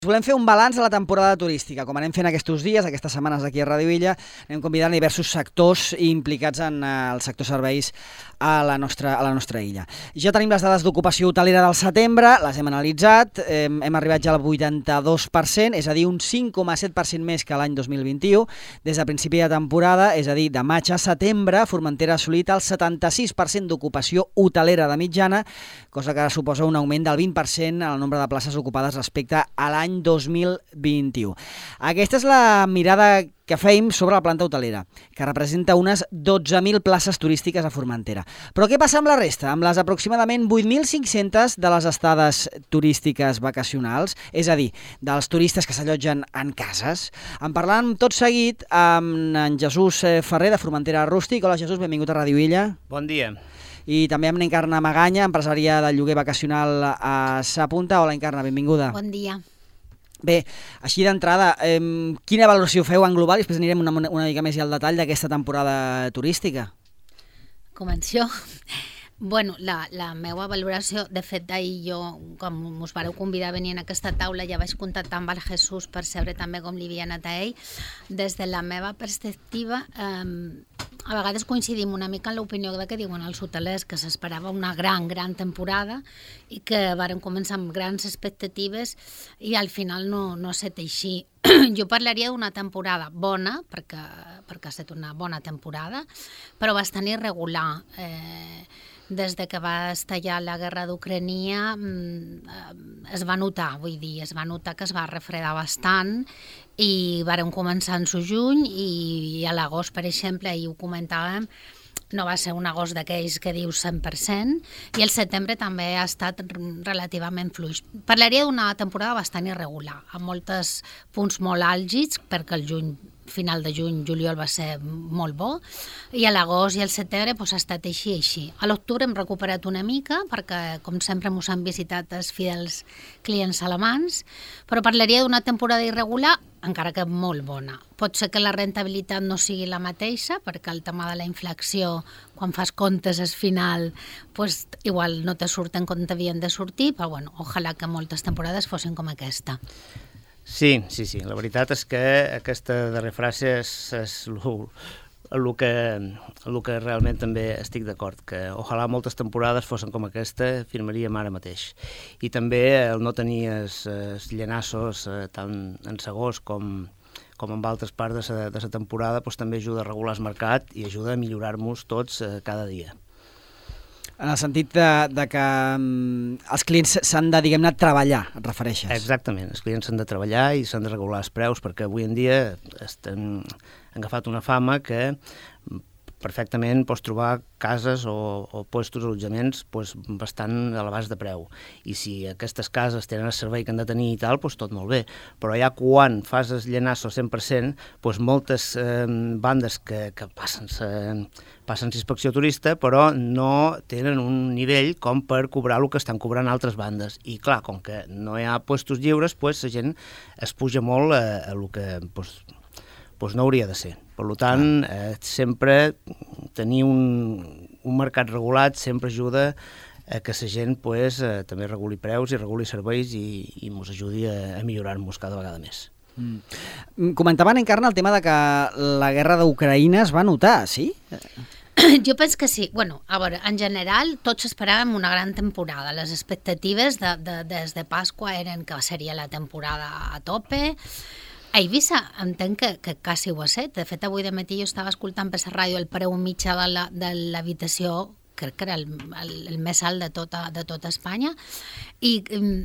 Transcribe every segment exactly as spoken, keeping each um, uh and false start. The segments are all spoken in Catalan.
Volem fer un balanç de la temporada turística. Com anem fent aquests dies, aquestes setmanes aquí a Ràdio Illa, anem convidant diversos sectors implicats en el sector serveis a la nostra, a la nostra illa. Ja tenim les dades d'ocupació hotelera del setembre, les hem analitzat, hem, hem arribat ja al vuitanta-dos per cent, és a dir, un cinc coma set per cent més que l'any dos mil vint-i-u. Des de principi de temporada, és a dir, de maig a setembre, Formentera ha assolit el setanta-sis per cent d'ocupació hotelera de mitjana, cosa que suposa un augment del vint per cent en el nombre de places ocupades respecte a l'any dos mil vint-i-u. Aquesta és la mirada que fèiem sobre la planta hotelera, que representa unes dotze mil places turístiques a Formentera. Però què passa amb la resta? Amb les aproximadament vuit mil cinc-centes de les estades turístiques vacacionals, és a dir, dels turistes que s'allotgen en cases. En parlant tot seguit amb en Jesús Ferrer de Formentera Rústic. Hola Jesús, benvingut a Ràdio Illa. Bon dia. I també amb l'Encarna Maganya, empresària del lloguer vacacional a Sapunta. Hola Encarna, benvinguda. Bon dia. Bé, així d'entrada, eh, quina valoració feu en global i després anirem una, una mica més al detall d'aquesta temporada turística? Començo. Bueno, la, la meva valoració, de fet, ahir jo, com us vareu convidar a venir a aquesta taula, ja vaig contactar amb el Jesús per saber també com li havia anat a ell. Des de la meva perspectiva, eh, a vegades coincidim una mica en l'opinió de que diuen els hotelers que s'esperava una gran, gran temporada i que varen començar amb grans expectatives i al final no, no ha estat així. Jo parlaria d'una temporada bona, perquè, perquè ha estat una bona temporada, però bastant irregular. Eh, des de que va estallar la guerra d'Ucrania es va notar, vull dir, es va notar que es va refredar bastant i vàrem començar en juny i a l'agost, per exemple, ahir ho comentàvem, no va ser un agost d'aquells que dius cent per cent i el setembre també ha estat relativament fluix. Parlaria d'una temporada bastant irregular, amb molts punts molt àlgids, perquè el juny, final de juny, juliol va ser molt bo, i a l'agost i al setembre doncs, ha estat així així. A l'octubre hem recuperat una mica, perquè com sempre ens han visitat els fidels clients alemans, però parlaria d'una temporada irregular, encara que molt bona. Pot ser que la rentabilitat no sigui la mateixa, perquè el tema de la inflació, quan fas comptes al final, pues, igual no te surten com t'havien de sortir, però bueno, ojalà que moltes temporades fossin com aquesta. Sí, sí, sí. La veritat és que aquesta darrera frase és, és el que, el que realment també estic d'acord, que ojalà moltes temporades fossin com aquesta, firmaríem ara mateix. I també el no tenir els, els llenassos eh, tant en segons com, com en altres parts de la, de la temporada, doncs també ajuda a regular el mercat i ajuda a millorar-nos tots eh, cada dia. En el sentit de, de que um, els clients s'han de, diguem-ne, treballar, et refereixes? Exactament, els clients s'han de treballar i s'han de regular els preus, perquè avui en dia estan, han agafat una fama que perfectament pots trobar cases o, o puestos, allotjaments pues, bastant elevats de preu. I si aquestes cases tenen el servei que han de tenir i tal, pues, tot molt bé. Però ja quan fas el llenasso al cent per cent, pues, moltes eh, bandes que, que passen eh, passen inspecció turista, però no tenen un nivell com per cobrar el que estan cobrant altres bandes. I clar, com que no hi ha puestos lliures, pues, la gent es puja molt a, a el que pues, pues no hauria de ser. Per tant, eh, sempre tenir un, un mercat regulat sempre ajuda a que la gent pues, eh, també reguli preus i reguli serveis i, i ens ajudi a, a millorar-nos cada vegada més. Mm. Comentaven, Encarna, el tema de que la guerra d'Ucraïna es va notar, sí? Jo penso que sí. Bueno, a veure, en general, tots esperàvem una gran temporada. Les expectatives de, de, des de Pasqua eren que seria la temporada a tope. A Eivissa entenc que, que quasi ho ha set. De fet, avui de matí jo estava escoltant per la ràdio el preu mitjà de, la, de l'habitació, crec que era el, el, el més alt de tota, de tota Espanya, i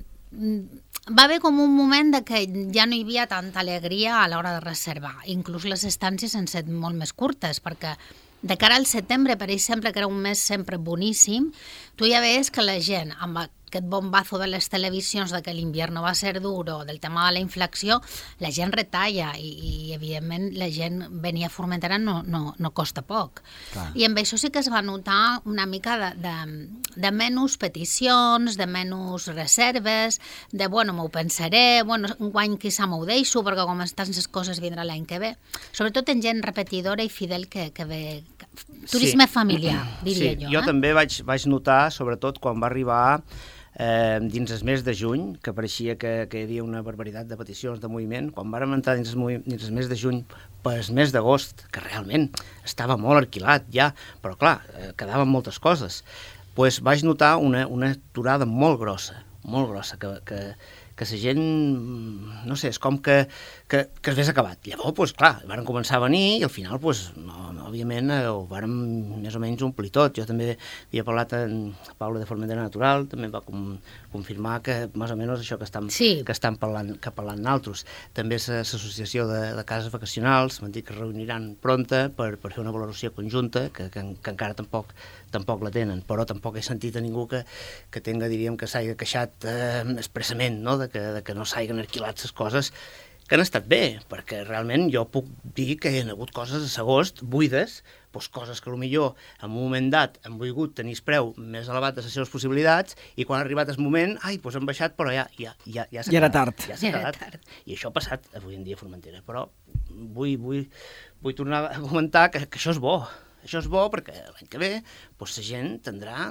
mm, va haver com un moment de que ja no hi havia tanta alegria a l'hora de reservar. Inclús les estàncies han set molt més curtes, perquè de cara al setembre, per exemple, que era un mes sempre boníssim, tu ja veies que la gent, amb aquest bombazo de les televisions de que l'invierno va ser duro, del tema de la inflació, la gent retalla i, i evidentment la gent venir a Formentera no, no, no costa poc. Clar. I amb això sí que es va notar una mica de, de, de menys peticions, de menys reserves, de bueno, m'ho pensaré, bueno, un guany quizà m'ho deixo perquè com estan les coses vindrà l'any que ve. Sobretot en gent repetidora i fidel que, que ve... Turisme sí. familiar, diria sí, jo. Jo eh? també vaig, vaig notar, sobretot quan va arribar eh, dins el mes de juny, que pareixia que, que hi havia una barbaritat de peticions de moviment, quan vàrem entrar dins el, dins el mes de juny, per el mes d'agost, que realment estava molt alquilat ja, però clar, eh, quedaven moltes coses, pues vaig notar una, una aturada molt grossa, molt grossa, que, que, que la gent, no sé, és com que, que, que es vés acabat. Llavors, pues, clar, van començar a venir i al final, pues, no, no, òbviament, eh, ho vàrem més o menys omplir tot. Jo també havia parlat amb Paula de Formentera Natural, també va com, confirmar que més o menys això que estan, sí. que estan parlant, que parlant naltros. També l'associació de, de cases vacacionals m'han dit que es reuniran pronta per, per fer una valoració conjunta, que, que, que encara tampoc, tampoc la tenen, però tampoc he sentit a ningú que, que tenga, diríem, que s'hagi queixat eh, expressament, no?, de que, de que no s'hagin alquilat les coses que han estat bé, perquè realment jo puc dir que hi ha hagut coses a l'agost buides, doncs coses que potser en un moment dat han volgut tenir el preu més elevat de les seves possibilitats i quan ha arribat el moment, ai, doncs han baixat, però ja, ja, ja, ja s'ha ja era quedat. Tard. Ja s'ha quedat. I això ha passat avui en dia a Formentera, però vull, vull, vull tornar a comentar que, que això és bo. Això és bo perquè l'any que ve doncs, la gent tindrà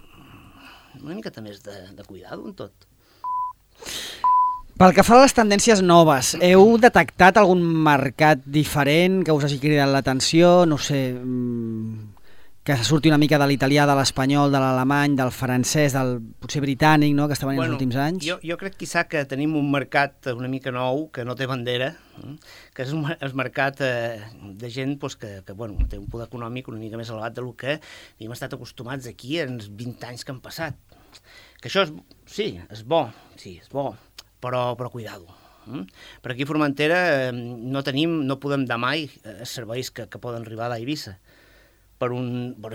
una miqueta més de, de cuidado en tot. Pel que fa a les tendències noves, heu detectat algun mercat diferent que us hagi cridat l'atenció? No sé, que se surti una mica de l'italià, de l'espanyol, de l'alemany, del francès, del potser britànic, no?, que està venint bueno, els últims anys? Jo, jo crec quizà que tenim un mercat una mica nou, que no té bandera, que és un, el mercat eh, de gent pues, que, que bueno, té un poder econòmic una mica més elevat del que hem estat acostumats aquí en els vint anys que han passat. Que això és, sí, és bo, sí, és bo, però, però cuidado. Mm? Per aquí a Formentera eh, no tenim, no podem dar mai eh, serveis que, que poden arribar d'Eivissa. Per un, per,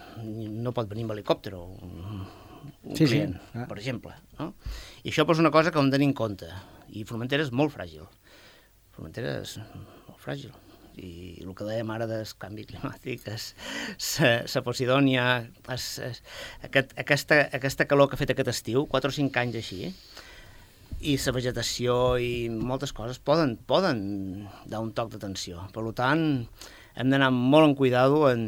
no pot venir amb helicòpter o un, un sí, client, sí. Ah. per exemple. No? I això és una cosa que hem de tenir en compte. I Formentera és molt fràgil. Formentera és molt fràgil. I el que dèiem ara del canvi climàtic, la Posidònia, es, es, aquest, aquesta, aquesta calor que ha fet aquest estiu, quatre o cinc anys així, i la vegetació i moltes coses poden, poden dar un toc d'atenció. Per tant, hem d'anar molt en cuidado en,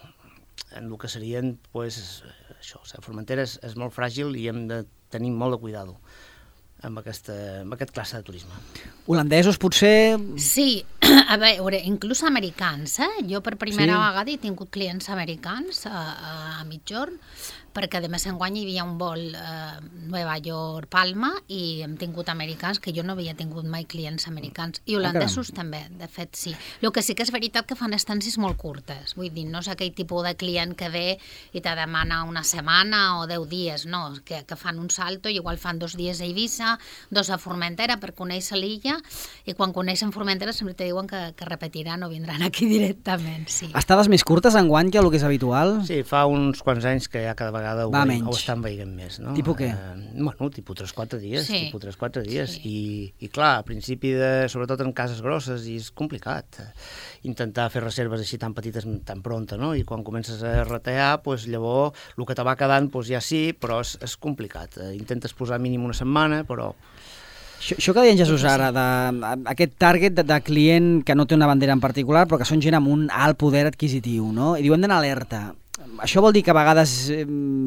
en el que serien, pues, això, la Formentera és, és molt fràgil i hem de tenir molt de cuidado amb, aquesta, amb aquest classe de turisme. Holandesos, potser? Sí, a veure, inclús americans, eh? Jo per primera sí. vegada he tingut clients americans a, a mitjorn, perquè de més enguany hi havia un vol eh, Nova York-Palma i hem tingut americans, que jo no havia tingut mai clients americans, i holandesos ah, també, de fet sí. El que sí que és veritat que fan estàncies molt curtes, vull dir, no és aquell tipus de client que ve i te demana una setmana o deu dies, no, que, que fan un salto i igual fan dos dies a Eivissa, dos a Formentera per conèixer l'illa, i quan coneixen Formentera sempre te diuen que, que repetiran o vindran aquí directament, sí. Estades més curtes enguany que el que és habitual? Sí, fa uns quants anys que ja cada vegada ho, Va, veiem, ho estan veient més, no? Tipus què? Eh, bueno, tipus tres quatre dies, sí. tipus tres quatre dies, sí. I, i clar, a principi, de, sobretot en cases grosses, i és complicat intentar fer reserves així tan petites tan pronta, no? I quan comences a retallar, pues, llavors el que te va quedant pues, ja sí, però és, és complicat. Intentes posar mínim una setmana, però... Això, això que deia en Jesús ara, de, aquest target de, de client que no té una bandera en particular, però que són gent amb un alt poder adquisitiu, no? I diu, hem d'anar alerta. Això vol dir que a vegades eh,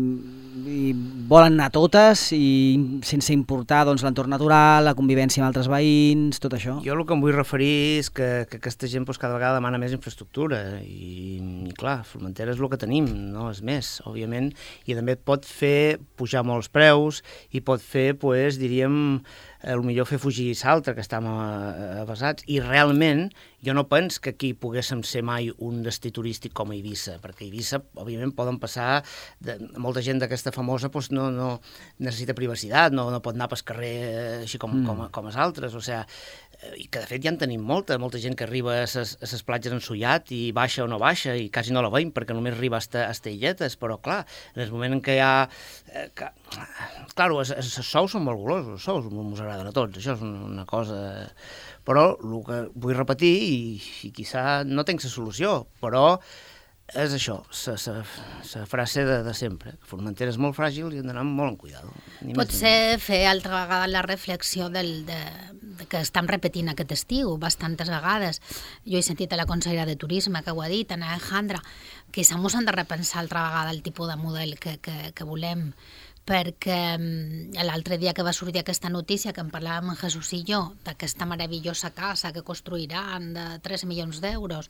volen anar totes i sense importar doncs, l'entorn natural, la convivència amb altres veïns, tot això? Jo el que em vull referir és que, que aquesta gent doncs, cada vegada demana més infraestructura i, i clar, Formentera és el que tenim, no és més, òbviament, i també pot fer pujar molts preus i pot fer, pues, diríem, el millor fer fugir l'altre, que estem avasats, i realment jo no penso que aquí poguéssim ser mai un destí turístic com a Eivissa, perquè a Eivissa, òbviament, poden passar, de, molta gent d'aquesta famosa doncs, no, no necessita privacitat, no, no pot anar pel carrer així com, mm. com, com els altres, o sigui, i que de fet ja en tenim molta, molta gent que arriba a les platges en Sullat i baixa o no baixa i quasi no la veiem perquè només arriba a les illetes, però clar, en el moment en què hi ha... Eh, que, clar, els, els sous són molt golosos, els sous ens agraden a tots, això és una cosa... Però el que vull repetir, i, i quizà no tinc la solució, però és això, la frase de, de sempre, que Formentera és molt fràgil i hem d'anar molt en cuidado. Potser fer altra vegada la reflexió del, de, de que estem repetint aquest estiu bastantes vegades. Jo he sentit a la consellera de Turisme que ho ha dit, Ana Alejandra, que s'han de repensar altra vegada el tipus de model que, que, que volem perquè l'altre dia que va sortir aquesta notícia que en parlàvem en Jesús i jo, d'aquesta meravellosa casa que construiran de tres milions d'euros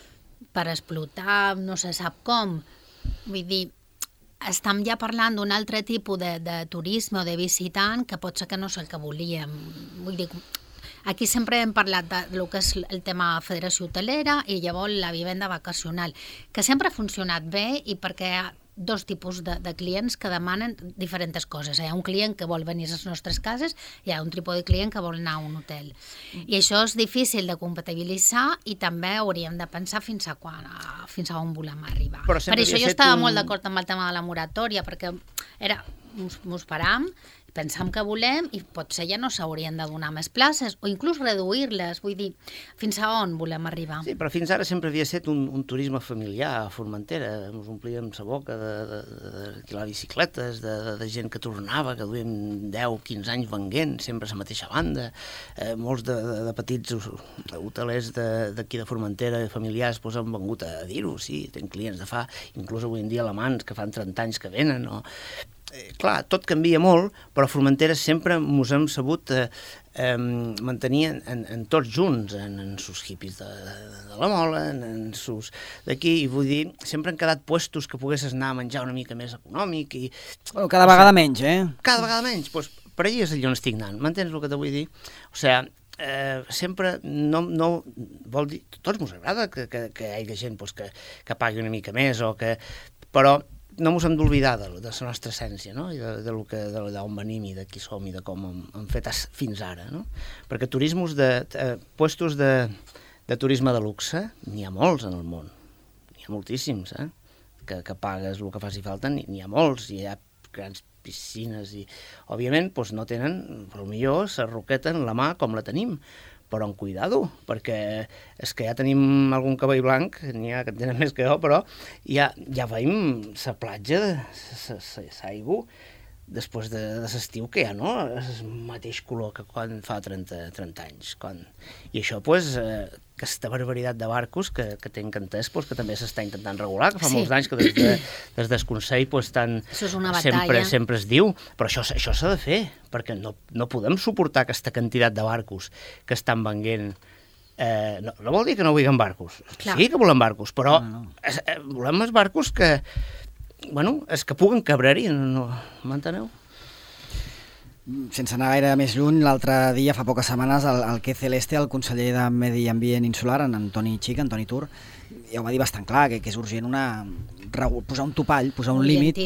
per explotar no se sap com, vull dir, estem ja parlant d'un altre tipus de, de turisme o de visitant que pot ser que no és el que volíem. Vull dir, aquí sempre hem parlat de lo que és el tema federació hotelera i llavors la vivenda vacacional, que sempre ha funcionat bé i perquè hi ha dos tipus de, de clients que demanen diferents coses. Hi ha un client que vol venir a les nostres cases i hi ha un tipus de client que vol anar a un hotel. I això és difícil de compatibilitzar i també hauríem de pensar fins a quan, fins a on volem arribar. Per això jo estava un... molt d'acord amb el tema de la moratòria, perquè era, mos param, pensam que volem i potser ja no s'haurien de donar més places o inclús reduir-les, vull dir, fins a on volem arribar. Sí, però fins ara sempre havia estat un, un turisme familiar a Formentera, ens omplíem sa boca de, de, de, de bicicletes, de, de, de gent que tornava, que duien deu quinze anys venguent, sempre a la mateixa banda, eh, molts de, de, de petits hotelers d'aquí de, de Formentera, familiars, pues, han vengut a dir-ho, sí, tenen clients de fa, inclús avui en dia alemans que fan trenta anys que venen, no? Eh, clar, tot canvia molt, però a Formentera sempre ens hem sabut eh, eh, mantenir en, en, en tots junts, en, en sus hippies de, de, de la Mola, en, en sus d'aquí, i vull dir, sempre han quedat puestos que poguessis anar a menjar una mica més econòmic. I, bueno, cada vegada o sigui, menys, eh? Cada vegada menys, doncs per allà és allà on estic anant, m'entens el que te vull dir? O sigui, eh, sempre no, no vol dir, a tots ens agrada que, que, que hi hagi gent pues, que, que pagui una mica més, o que, però no ens hem d'oblidar de, de la nostra essència, no? I de, de lo que, de d'on venim i de qui som i de com hem, hem fet fins ara, no? Perquè turismes de, eh, puestos de, de turisme de luxe n'hi ha molts en el món, n'hi ha moltíssims, eh? Que, que pagues el que faci falta, n'hi ha molts, i hi ha grans piscines i, òbviament, doncs no tenen, però millor, la roqueta en la mà com la tenim, però amb cuidado, perquè és que ja tenim algun cabell blanc, n'hi ha que en tenen més que jo, però ja, ja veiem la platja, l'aigua, després de, de l'estiu, que ja no és el mateix color que quan fa trenta anys. Quan... I això, pues, eh, aquesta barbaritat de barcos que, que té encantès, pues, que també s'està intentant regular, que fa sí. molts anys que des, de, des del Consell pues, tan, sempre, sempre es diu, però això, això s'ha de fer, perquè no, no podem suportar aquesta quantitat de barcos que estan venguent. Eh, no, no vol dir que no vulguem barcos, Clar. sí que volem barcos, però no, no. Es, eh, volem els barcos que bueno, és que puguen cabrer-hi, no, m'enteneu? Sense anar gaire més lluny, l'altre dia, fa poques setmanes, el, el Quai Celeste, el conseller de Medi Ambient Insular, en Antoni Xic, Antoni Tur, ja ho va dir bastant clar, que, que és urgent una, posar un topall, posar un límit.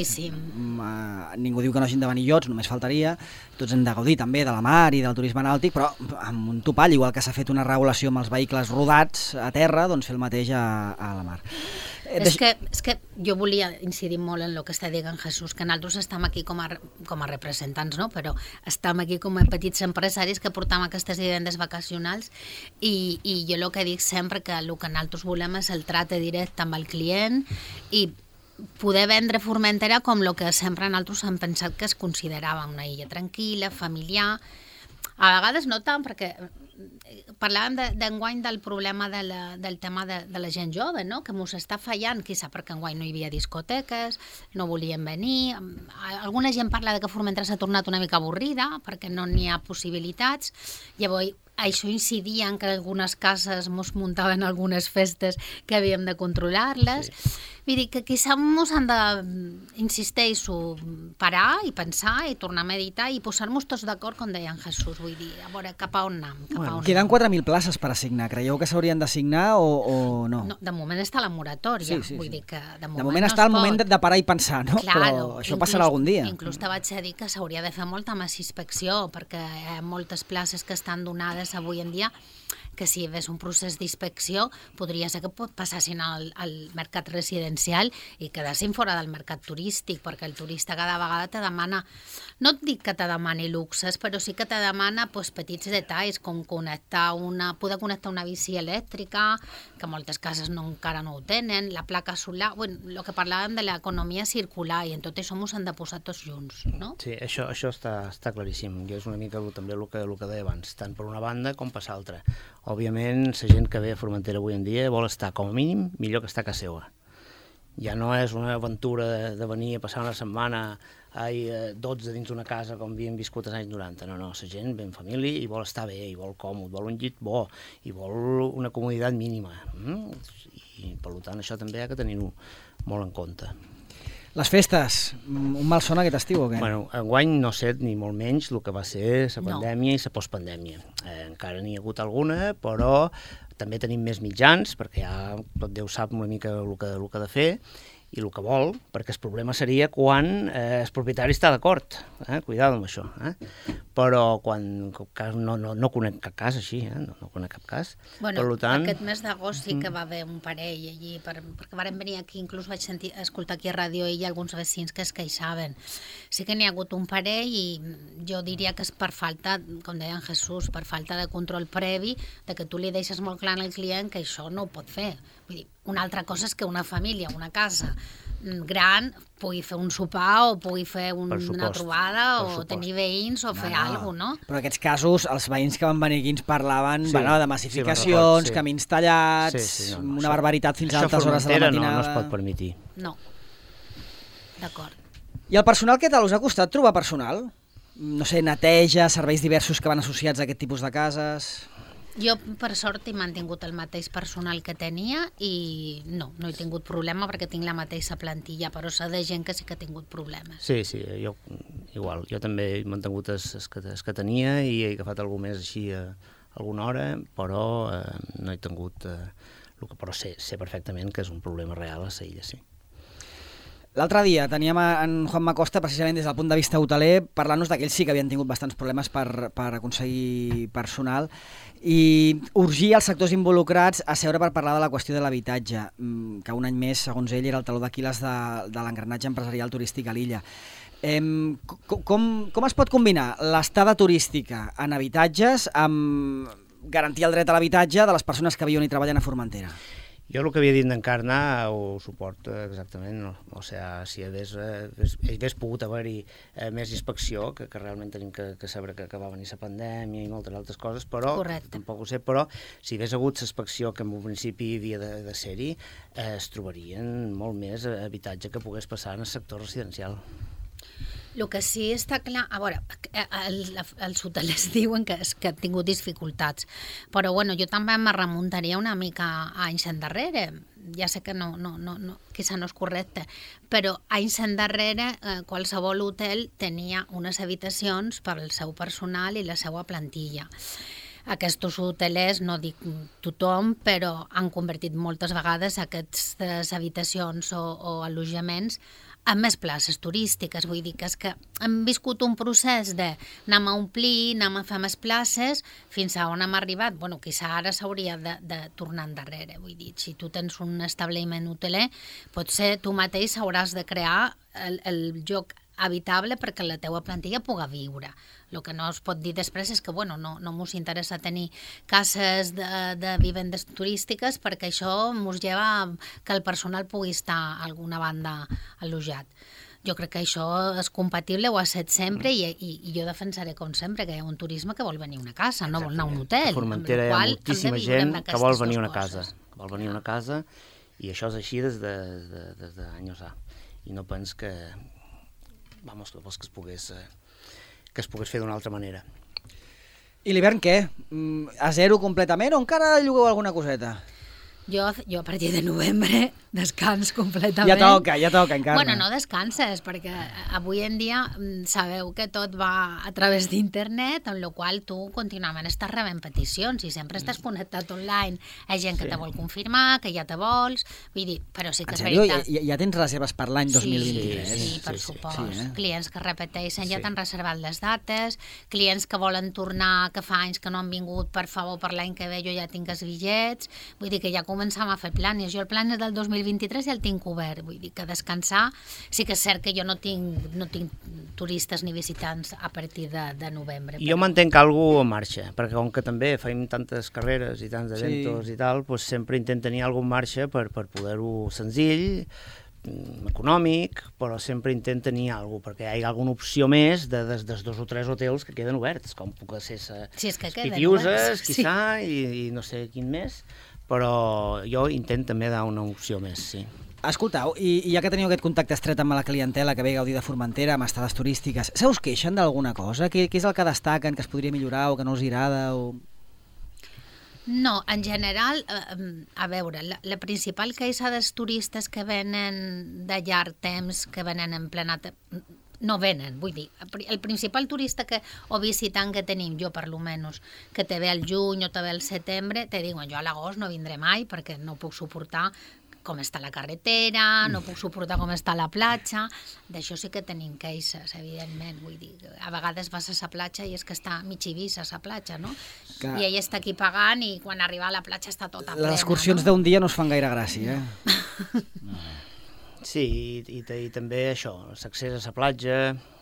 Uh, ningú diu que no hagin de venir iots, només faltaria. Tots hem de gaudir també de la mar i del turisme nàutic, però amb un topall, igual que s'ha fet una regulació amb els vehicles rodats a terra, doncs fer el mateix a, a la mar. És que, és que jo volia incidir molt en el que està dient Jesús, que nosaltres estem aquí com a, com a representants, no? Però estem aquí com a petits empresaris que portem aquestes vivendes vacacionals i, i jo el que dic sempre que el que nosaltres volem és el tracte directe amb el client i poder vendre Formentera com el que sempre nosaltres hem pensat que es considerava una illa tranquil·la, familiar. A vegades no tant, perquè parlàvem d'enguany de, del problema de la, del tema de, de la gent jove, no? Que mos està fallant, quizà perquè enguany no hi havia discoteques, no volien venir. Alguna gent parla de que Formentera s'ha tornat una mica avorrida perquè no n'hi ha possibilitats. Llavors, això incidia en que algunes cases mos muntaven algunes festes que havíem de controlar-les. Sí. Vull dir que quizà mos han de, insisteixo, parar i pensar i tornar a meditar i posar-nos tots d'acord, com deia en Jesús. Vull dir, a veure, cap a on anem. Cap bueno, a on queden quatre mil places per assignar. Creieu que s'haurien d'assignar o, o no? no? De moment està la moratòria. Sí, sí, vull sí. dir que de moment, de moment no està el pot. moment de parar i pensar, no? Claro, però això inclús, passarà algun dia. Inclús te vaig a dir que s'hauria de fer molta més inspecció, perquè hi ha moltes places que estan donades avui en dia que si hi hagués un procés d'inspecció podria ser que passassin al, al mercat residencial i quedassin fora del mercat turístic, perquè el turista cada vegada te demana, no et dic que te demani luxes, però sí que te demana pues, petits detalls, com connectar una, poder connectar una bici elèctrica, que moltes cases no, encara no ho tenen, la placa solar, bueno, el que parlàvem de l'economia circular, i en tot això ens han de posar tots junts, no? Sí, això, això està, està claríssim, i és una mica també el que, el que deia abans, tant per una banda com per l'altra. Òbviament, la gent que ve a Formentera avui en dia vol estar, com a mínim, millor que estar a casa seva. Ja no és una aventura de, de venir a passar una setmana ai, dotze dins una casa com havíem viscut als anys noranta. No, no, la gent ve en família i vol estar bé, i vol còmode, vol un llit bo, i vol una comoditat mínima. Mm? I per tant això també ha de tenir-ho molt en compte. Les festes, un mal son aquest estiu o què? Bueno, enguany no sé ni molt menys el que va ser la pandèmia no. i la postpandèmia. Eh, encara n'hi ha hagut alguna, però també tenim més mitjans, perquè ja tot Déu sap una mica el que, el que ha de fer i el que vol, perquè el problema seria quan eh, el propietari està d'acord. Eh? Cuidado amb això. Eh? Però quan no, no, no conec cap cas així, eh? no, no conec cap cas. Bueno, per tant... aquest mes d'agost sí que va haver un parell allí, per, perquè varen venir aquí, inclús vaig sentir, escoltar aquí a Ràdio i alguns vecins que es queixaven. Sí que n'hi ha hagut un parell i jo diria que és per falta, com deia en Jesús, per falta de control previ, de que tu li deixes molt clar al client que això no ho pot fer. Vull dir, una altra cosa és que una família, una casa gran, pugui fer un sopar o pugui fer un, una trobada o tenir veïns o no, fer no. alguna cosa, no? Però en aquests casos, els veïns que van venir aquí ens parlaven sí, bueno, de massificacions, sí, sí. camins tallats, sí, sí, no, no, una això, barbaritat fins a altes hores de la matinada. No, no es pot permetir. No, d'acord. I el personal, què tal? Us ha costat trobar personal? No sé, neteja, serveis diversos que van associats a aquest tipus de cases... Jo, per sort, he mantingut el mateix personal que tenia i no, no he tingut problema perquè tinc la mateixa plantilla, però s'ha de gent que sí que ha tingut problemes. Sí, sí, jo igual. Jo també he mantingut els que, que tenia i he agafat alguna més així a alguna hora, però eh, no he tingut... Eh, però sé, sé perfectament que és un problema real a la illa, sí. L'altre dia teníem en Juanma Costa, precisament des del punt de vista hoteler, parlant-nos d'aquells sí que havien tingut bastants problemes per, per aconseguir personal i urgir els sectors involucrats a seure per parlar de la qüestió de l'habitatge, que un any més, segons ell, era el taló d'Aquil·les de, de l'engranatge empresarial turístic a l'illa. Eh, com, com es pot combinar l'estada turística en habitatges amb garantir el dret a l'habitatge de les persones que viuen i treballen a Formentera? Jo el que havia dit d'Encarna ho suporto exactament, no? O sigui, si hagués, hagués, hagués pogut haver-hi eh, més inspecció, que, que realment tenim que, que saber que, que va venir la pandèmia i moltes altres coses, però Correcte. Tampoc ho sé, però si hagués hagut l'inspecció que en un principi havia de, de ser-hi, eh, es trobarien molt més habitatge que pogués passar en el sector residencial. El que sí està clar, a veure, el, els hotelers diuen que, que han tingut dificultats, però bueno, jo també me remuntaria una mica a anys endarrere, ja sé que no, no, no, no, quizá no és correcte, però anys endarrere eh, qualsevol hotel tenia unes habitacions per al seu personal i la seva plantilla. Aquests hotelers, no dic tothom, però han convertit moltes vegades aquestes habitacions o, o allotjaments amb més places turístiques, vull dir que és que hem viscut un procés de anem a omplir, anem a fer més places, fins a on hem arribat. Bueno, quizà ara s'hauria de, de tornar endarrere, vull dir, si tu tens un establiment hoteler, potser tu mateix hauràs de crear el, el lloc habitable perquè la teua plantilla puga viure. El que no es pot dir després és que bueno, no, no mos interessa tenir cases de, de vivendes turístiques perquè això mos lleva que el personal pugui estar a alguna banda allotjat. Jo crec que això és compatible, ho ha estat sempre i, i, i jo defensaré com sempre que hi ha un turisme que vol venir a una casa, no vol anar a un hotel. A Formentera hi ha moltíssima gent que vol venir a una casa, que vol venir a una casa i això és així des de, de, des d'anys A. I no pens que vamos, que vols que es pogués, eh, que es pogués fer d'una altra manera. I l'hivern què? A zero completament o encara llogueu alguna coseta? Jo, jo a partir de novembre descans completament. Ja toca, ja toca, encara. Bueno, no descanses, perquè avui en dia sabeu que tot va a través d'internet, en la qual tu contínuament estàs rebent peticions i sempre estàs connectat online. Hi ha gent que sí. te vol confirmar, que ja te vols, vull dir, però sí que és veritat. Ja, ja tens reserves per l'any dos mil vint-i-tres? Sí, sí, sí per sí, supost. Sí, eh? Clients que repeteixen, sí. ja t'han reservat les dates, clients que volen tornar, que fa anys que no han vingut, per favor, per l'any que ve jo ja tinc els bitllets, vull dir que ja començam a fer plans. Jo el plan és del dos mil vint-i-tres ja el tinc obert, vull dir que descansar, sí que és cert que jo no tinc, no tinc turistes ni visitants a partir de, de novembre. Jo però... mantenc alguna en marxa, perquè com que també feim tantes carreres i tants eventos sí. i tal, doncs sempre intent tenir alguna en marxa per, per poder-ho senzill, econòmic, però sempre intent tenir alguna cosa, perquè hi ha alguna opció més de, des dels dos o tres hotels que queden oberts, com puc ser sa, sí, és que Pitiuses, quizà, sí. i, i no sé quin més, però jo intent també dar una opció més, sí. Escoltau, i, i ja que teniu aquest contacte estret amb la clientela que ve a gaudir de Formentera, amb estades turístiques, se us queixen d'alguna cosa? Què, què és el que destaquen, que es podria millorar o que no us agrada? O... No, en general, eh, a veure, la, la principal queixa dels turistes que venen de llarg temps, que venen en plena... Te... no venen, vull dir, el principal turista que, o visitant que tenim, jo per lo menys, que te ve al juny o te ve al setembre, te diuen, jo a l'agost no vindré mai perquè no puc suportar com està la carretera, no puc suportar com està la platja. D'això sí que tenim queixes, evidentment. Vull dir, a vegades vas a la platja i és que està mig Eivissa a la platja, no? Que... I ell està aquí pagant i quan arriba a la platja està tota plena. Les excursions no? d'un dia no es fan gaire gràcia, eh? Sí, i, i, i també això, l'accés a la platja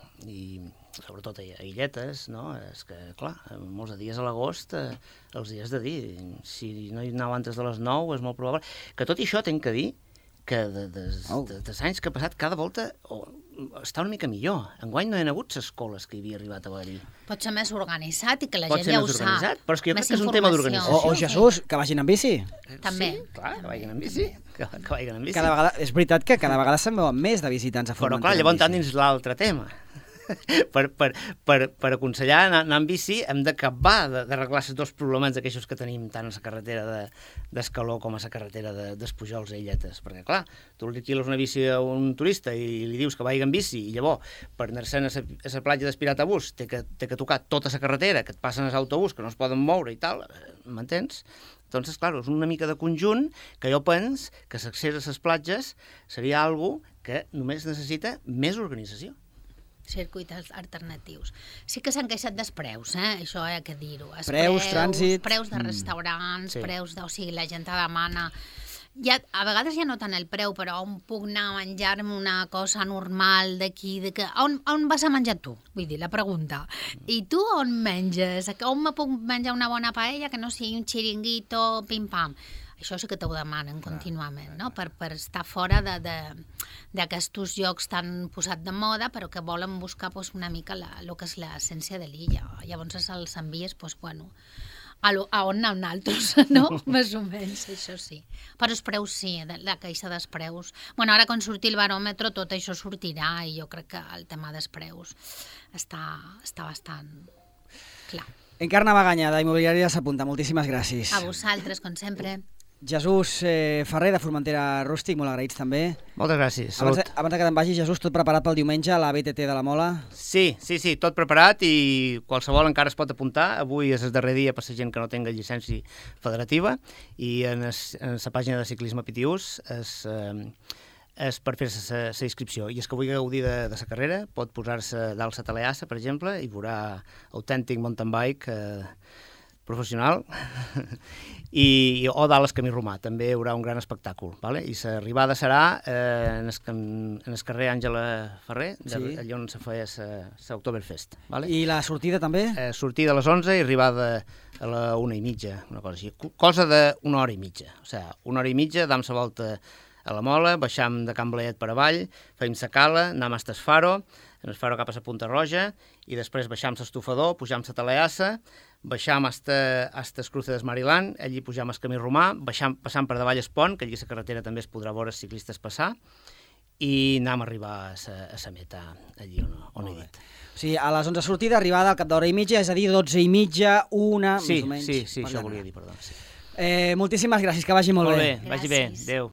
i sobretot a illetes, no? És que, clar, molts dies a l'agost eh, els dies de dir, si no hi aneu antes de les nou és molt probable, que tot i això tinc que dir que de, de, oh. de, dels anys que ha passat cada volta oh, està una mica millor. Enguany no hi ha hagut les coles que hi havia arribat a haver-hi. Pot ser més organitzat i que la Pot gent ja ho sap. Però és que jo més crec que és un tema d'organització. O, o Jesús, que vagin amb bici. També. Sí, clar, que vagin amb bici. Que, que vagin amb bici. Cada vegada, és veritat que cada vegada se'n veuen més de visitants a Formentera. Però clar, llavors tant dins l'altre tema. per, per, per, per aconsellar anar, anar amb bici hem d'acabar d'arreglar els dos problemes d'aquestos que tenim tant a la carretera d'Escaló de, com a la carretera de, d'Espujols i Illetes, perquè clar, tu li alquiles una bici a un turista i li dius que vagi amb bici i llavors per anar-se'n a la platja d'Espiratabús té que, té que tocar tota la carretera, que et passen els autobús que no es poden moure i tal, m'entens? Doncs, clar, és una mica de conjunt que jo penso que l'accés a les platges seria algo que només necessita més organització. Circuits alternatius. Sí que s'han queixat dels preus, eh? Això hi ha que dir-ho. Preus, preus, trànsit... Preus de restaurants, sí. preus de... O sigui, la gent demana... Ja, a vegades ja no tant el preu, però on puc anar a menjar-me una cosa normal d'aquí, de que, on, on vas a menjar tu? Vull dir, la pregunta. I tu on menges? On me puc menjar una bona paella que no sigui un xiringuito, pim-pam? Això sí que t'ho demanen contínuament, no? Per, per estar fora d'aquests llocs tan posats de moda, però que volen buscar pues, una mica la, el que és l'essència de l'illa. Llavors els envies, pues, bueno, a, lo, a on anem altres, no? Més o menys, això sí. Però els preus sí, la queixa dels preus. Bueno, ara quan surti el baròmetre tot això sortirà i jo crec que el tema dels preus està, està bastant clar. Encarna Baganya, d'Immobiliària S'Apunta, moltíssimes gràcies. A vosaltres, com sempre. Jesús eh, Ferrer, de Formentera Rústic, molt agraïts també. Moltes gràcies. Abans, abans que te'n vagis, Jesús, tot preparat pel diumenge a la B T T de la Mola? Sí, sí, sí, tot preparat i qualsevol encara es pot apuntar. Avui és el darrer dia per la gent que no tingui llicència federativa i en, es, en la pàgina de Ciclisme Pitiús és, eh, és per fer-se la inscripció. I és que vulgui gaudir de, de la carrera pot posar-se dalt la Teleassa, per exemple, i veurà autèntic mountain bike eh, professional i, o dalt el Camí Romà, també hi haurà un gran espectacle, vale? I l'arribada serà eh, en, el, en el carrer Àngela Ferrer, de, sí. allà on se feia l'Oktoberfest. Vale? I la sortida també? Eh, sortida a les onze i arribada a la una i mitja, una cosa així. Cosa d'una hora i mitja, o sigui, una hora i mitja, dam la volta a la Mola, baixam de Can Blaet per avall, feim la cala, anem a Faro, en el Faro cap a la Punta Roja, i després baixam l'Estufador, pujam la Teleassa, baixam hasta, hasta el Cruce d'Esmariland, allí pujam el Camí Romà, baixam, passam per davall el pont, que allí la carretera també es podrà veure els ciclistes passar, i anem a arribar a la meta, allí on, on he dit. O sigui, a les onze sortida, arribada al cap d'hora i mitja, és a dir, dotze i mitja, una, sí, més o menys. Sí, sí, això volia dir, perdó. Sí. Eh, moltíssimes gràcies, que vagi molt, molt bé. Molt bé, vagi bé, adéu.